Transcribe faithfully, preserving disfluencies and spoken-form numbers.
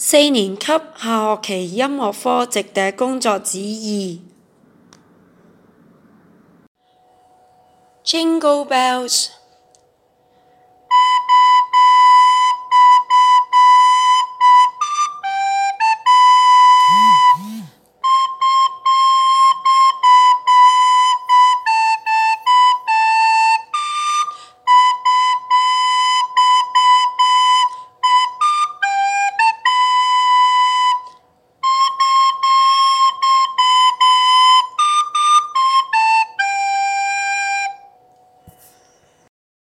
四年級下學期音樂科直笛工作紙二 Jingle bells,